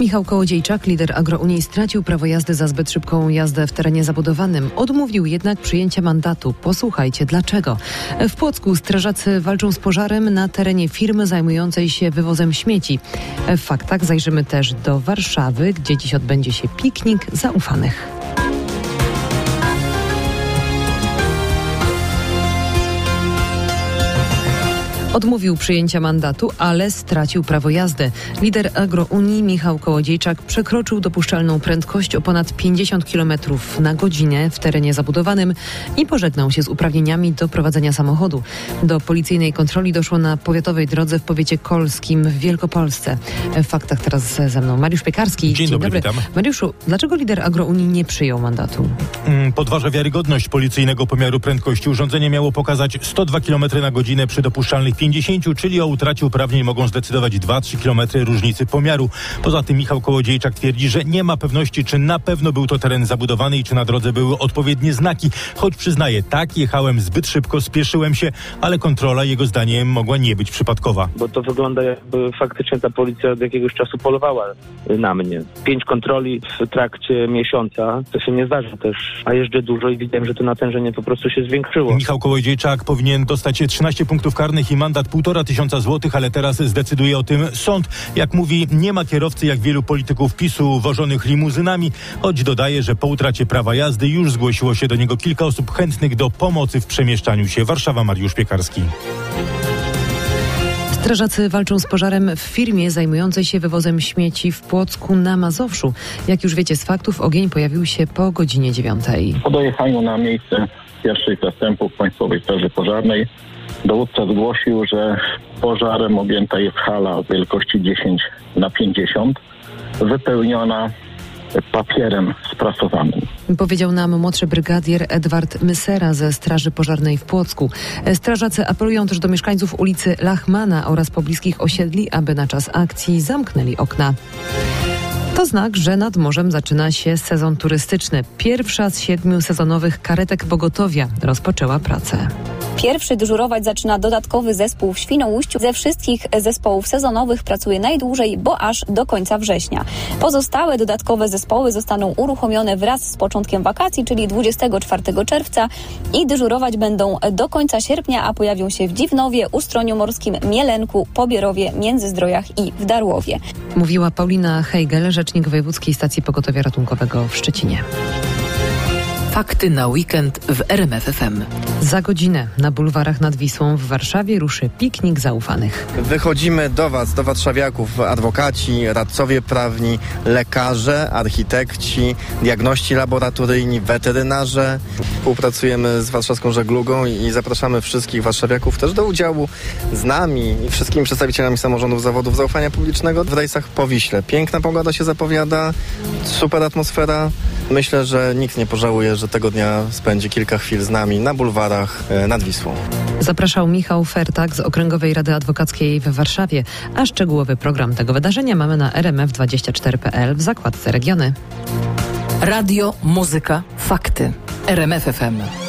Michał Kołodziejczak, lider Agrounii, stracił prawo jazdy za zbyt szybką jazdę w terenie zabudowanym. Odmówił jednak przyjęcia mandatu. Posłuchajcie dlaczego. W Płocku strażacy walczą z pożarem na terenie firmy zajmującej się wywozem śmieci. W faktach zajrzymy też do Warszawy, gdzie dziś odbędzie się piknik zaufanych. Odmówił przyjęcia mandatu, ale stracił prawo jazdy. Lider Agrounii Michał Kołodziejczak przekroczył dopuszczalną prędkość o ponad 50 km na godzinę w terenie zabudowanym i pożegnał się z uprawnieniami do prowadzenia samochodu. Do policyjnej kontroli doszło na powiatowej drodze w powiecie kolskim w Wielkopolsce. W faktach teraz ze mną Mariusz Piekarski. Dzień dobry. Witam. Mariuszu, dlaczego lider Agrounii nie przyjął mandatu? Podważa wiarygodność policyjnego pomiaru prędkości. Urządzenie miało pokazać 102 km na godzinę przy dopuszczalnych 50, czyli o utracie uprawnień mogą zdecydować 2-3 km różnicy pomiaru. Poza tym Michał Kołodziejczak twierdzi, że nie ma pewności, czy na pewno był to teren zabudowany i czy na drodze były odpowiednie znaki. Choć przyznaje, tak, jechałem zbyt szybko, spieszyłem się, ale kontrola jego zdaniem mogła nie być przypadkowa. Bo to wygląda, jakby faktycznie ta policja od jakiegoś czasu polowała na mnie. 5 kontroli w trakcie miesiąca, to się nie zdarza też, a jeżdżę dużo i widziałem, że to natężenie po prostu się zwiększyło. Michał Kołodziejczak powinien dostać 13 punktów karnych i mandat 1500 złotych, ale teraz zdecyduje o tym sąd. Jak mówi, nie ma kierowcy jak wielu polityków PiS-u wożonych limuzynami, choć dodaje, że po utracie prawa jazdy już zgłosiło się do niego kilka osób chętnych do pomocy w przemieszczaniu się. Warszawa, Mariusz Piekarski. Strażacy walczą z pożarem w firmie zajmującej się wywozem śmieci w Płocku na Mazowszu. Jak już wiecie z faktów, ogień pojawił się po godzinie 9. Po dojechaniu na miejsce pierwszych zastępów Państwowej Straży Pożarnej dowódca zgłosił, że pożarem objęta jest hala o wielkości 10x50, wypełniona papierem sprasowanym. Powiedział nam młodszy brygadier Edward Mysera ze Straży Pożarnej w Płocku. Strażacy apelują też do mieszkańców ulicy Lachmana oraz pobliskich osiedli, aby na czas akcji zamknęli okna. To znak, że nad morzem zaczyna się sezon turystyczny. Pierwsza z 7 sezonowych karetek pogotowia rozpoczęła pracę. Pierwszy dyżurować zaczyna dodatkowy zespół w Świnoujściu. Ze wszystkich zespołów sezonowych pracuje najdłużej, bo aż do końca września. Pozostałe dodatkowe zespoły zostaną uruchomione wraz z początkiem wakacji, czyli 24 czerwca i dyżurować będą do końca sierpnia, a pojawią się w Dziwnowie, Ustroniu Morskim, Mielenku, Pobierowie, Międzyzdrojach i w Darłowie. Mówiła Paulina Hejgel, rzecznik Wojewódzkiej Stacji Pogotowia Ratunkowego w Szczecinie. Fakty na weekend w RMF FM. Za godzinę na bulwarach nad Wisłą w Warszawie ruszy piknik zaufanych. Wychodzimy do Was, do warszawiaków, adwokaci, radcowie prawni, lekarze, architekci, diagności laboratoryjni, weterynarze. Współpracujemy z Warszawską Żeglugą i zapraszamy wszystkich warszawiaków też do udziału z nami i wszystkimi przedstawicielami samorządów zawodów zaufania publicznego w rejsach po Wiśle. Piękna pogoda się zapowiada, super atmosfera. Myślę, że nikt nie pożałuje, że tego dnia spędzi kilka chwil z nami na bulwarach nad Wisłą. Zapraszał Michał Fertak z Okręgowej Rady Adwokackiej w Warszawie, a szczegółowy program tego wydarzenia mamy na rmf24.pl w zakładce Regiony. Radio, muzyka, fakty. RMF FM.